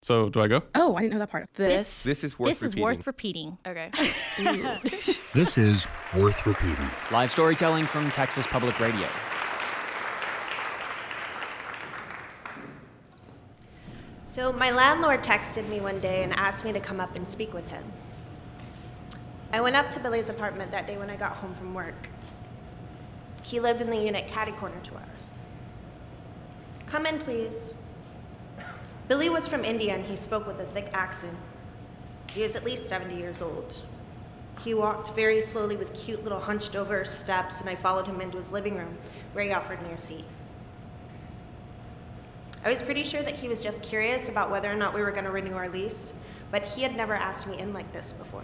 So do I go? Oh, I didn't know that part. This is worth repeating. Okay. This is worth repeating. Live storytelling from Texas Public Radio. So my landlord texted me one day and asked me to come up and speak with him. I went up to Billy's apartment that day when I got home from work. He lived in the unit catty-corner to ours. Come in, please. Billy was from India and he spoke with a thick accent. He was at least 70 years old. He walked very slowly with cute little hunched over steps, and I followed him into his living room where he offered me a seat. I was pretty sure that he was just curious about whether or not we were going to renew our lease, but he had never asked me in like this before.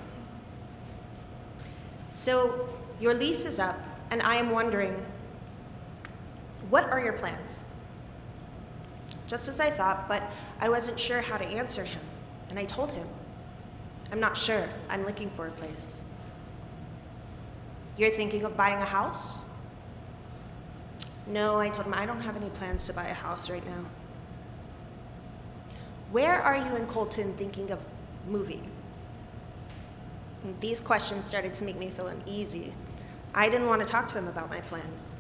So, your lease is up, and I am wondering, what are your plans? Just as I thought, but I wasn't sure how to answer him, and I told him, I'm not sure, I'm looking for a place. You're thinking of buying a house? No, I told him, I don't have any plans to buy a house right now. Where are you in Colton thinking of moving? And these questions started to make me feel uneasy. I didn't want to talk to him about my plans.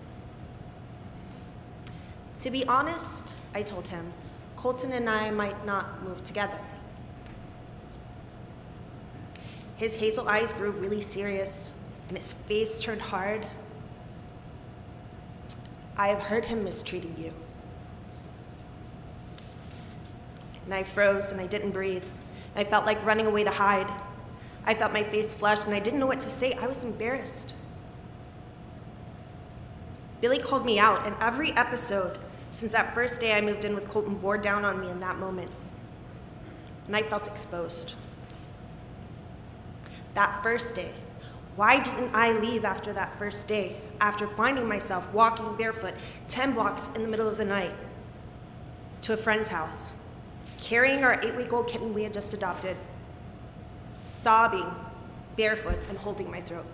To be honest, I told him, Colton and I might not move together. His hazel eyes grew really serious, and his face turned hard. I have heard him mistreating you. And I froze, and I didn't breathe. I felt like running away to hide. I felt my face flush, and I didn't know what to say. I was embarrassed. Billy called me out, and every episode since that first day I moved in with Colton bore down on me in that moment. And I felt exposed. That first day, why didn't I leave after that first day, after finding myself walking barefoot 10 blocks in the middle of the night to a friend's house, carrying our 8-week-old kitten we had just adopted, sobbing, barefoot, and holding my throat?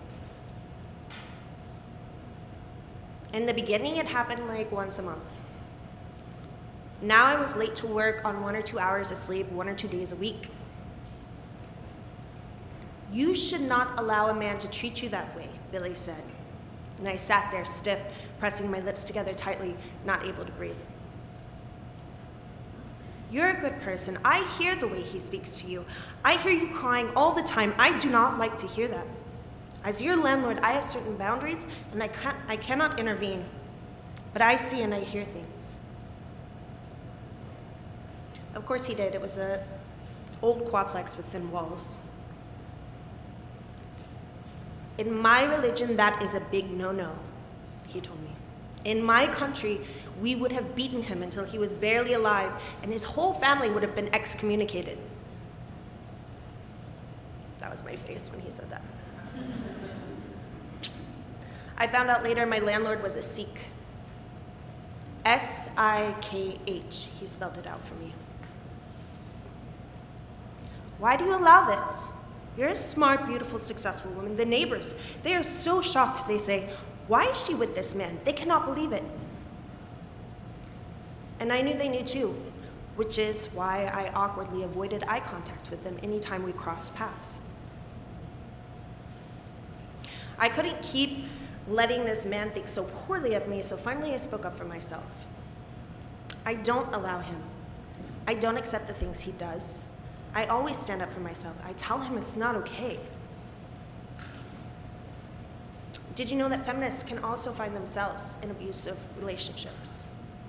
In the beginning, it happened like once a month. Now I was late to work on 1 or 2 hours of sleep 1 or 2 days a week. You should not allow a man to treat you that way, Billy said. And I sat there stiff, pressing my lips together tightly, not able to breathe. You're a good person. I hear the way he speaks to you. I hear you crying all the time. I do not like to hear that. As your landlord, I have certain boundaries, and I cannot intervene. But I see and I hear things. Of course he did. It was an old quadplex with thin walls. In my religion, that is a big no-no, he told me. In my country, we would have beaten him until he was barely alive, and his whole family would have been excommunicated. That was my face when he said that. I found out later my landlord was a Sikh. S-I-K-H, he spelled it out for me. Why do you allow this? You're a smart, beautiful, successful woman. The neighbors, they are so shocked. They say, why is she with this man? They cannot believe it. And I knew they knew too, which is why I awkwardly avoided eye contact with them anytime we crossed paths. I couldn't keep letting this man think so poorly of me, so finally I spoke up for myself. I don't allow him. I don't accept the things he does. I always stand up for myself. I tell him it's not okay. Did you know that feminists can also find themselves in abusive relationships?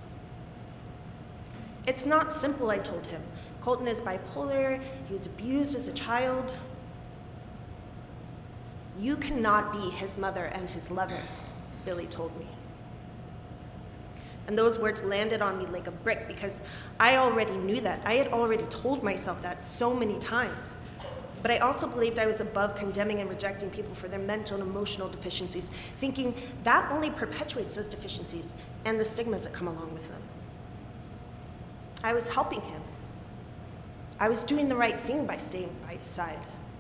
It's not simple, I told him. Colton is bipolar. He was abused as a child. You cannot be his mother and his lover, Billy told me. And those words landed on me like a brick because I already knew that. I had already told myself that so many times. But I also believed I was above condemning and rejecting people for their mental and emotional deficiencies, thinking that only perpetuates those deficiencies and the stigmas that come along with them. I was helping him. I was doing the right thing by staying by his side.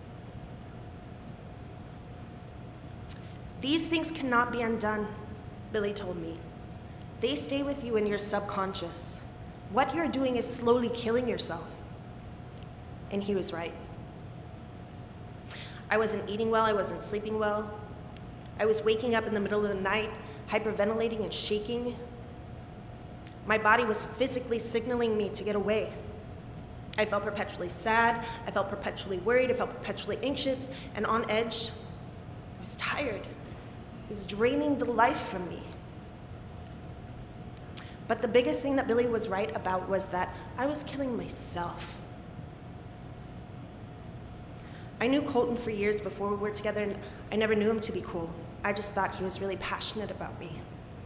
These things cannot be undone, Billy told me. They stay with you in your subconscious. What you're doing is slowly killing yourself. And he was right. I wasn't eating well, I wasn't sleeping well. I was waking up in the middle of the night, hyperventilating and shaking. My body was physically signaling me to get away. I felt perpetually sad, I felt perpetually worried, I felt perpetually anxious and on edge. I was tired. It was draining the life from me. But the biggest thing that Billy was right about was that I was killing myself. I knew Colton for years before we were together, and I never knew him to be cruel. I just thought he was really passionate about me.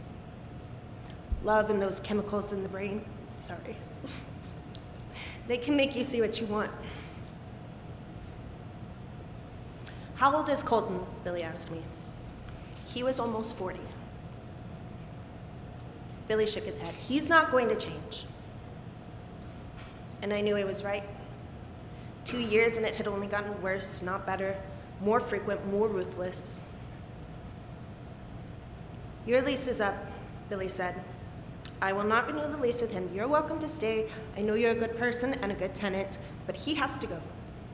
Love and those chemicals in the brain, sorry. They can make you see what you want. How old is Colton? Billy asked me. He was almost 40. Billy shook his head. He's not going to change. And I knew he was right. 2 years and it had only gotten worse, not better, more frequent, more ruthless. Your lease is up, Billy said. I will not renew the lease with him. You're welcome to stay. I know you're a good person and a good tenant, but he has to go.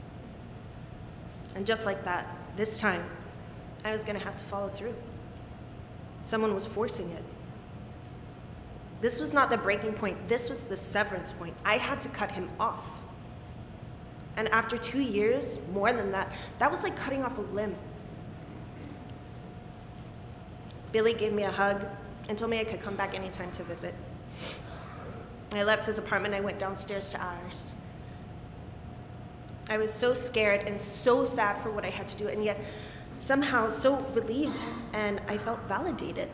And just like that, this time, I was going to have to follow through. Someone was forcing it. This was not the breaking point. This was the severance point. I had to cut him off. And after 2 years, more than that, that was like cutting off a limb. Billy gave me a hug and told me I could come back anytime to visit. I left his apartment, I went downstairs to ours. I was so scared and so sad for what I had to do, and yet somehow so relieved, and I felt validated.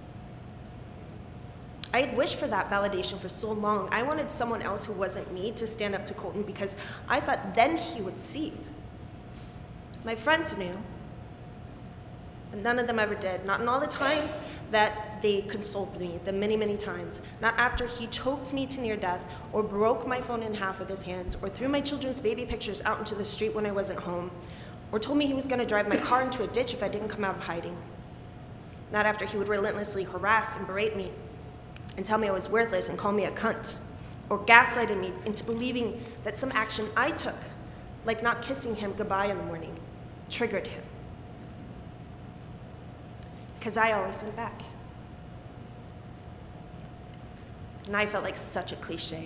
I had wished for that validation for so long. I wanted someone else who wasn't me to stand up to Colton because I thought then he would see. My friends knew, but none of them ever did. Not in all the times that they consoled me, the many, many times. Not after he choked me to near death, or broke my phone in half with his hands, or threw my children's baby pictures out into the street when I wasn't home, or told me he was gonna drive my car into a ditch if I didn't come out of hiding. Not after he would relentlessly harass and berate me, and tell me I was worthless and call me a cunt, or gaslighted me into believing that some action I took, like not kissing him goodbye in the morning, triggered him. Because I always went back. And I felt like such a cliche.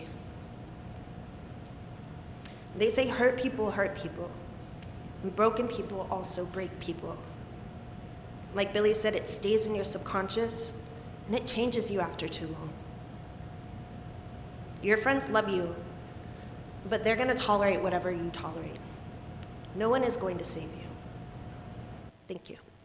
They say hurt people, and broken people also break people. Like Billy said, it stays in your subconscious, and it changes you after too long. Your friends love you, but they're going to tolerate whatever you tolerate. No one is going to save you. Thank you.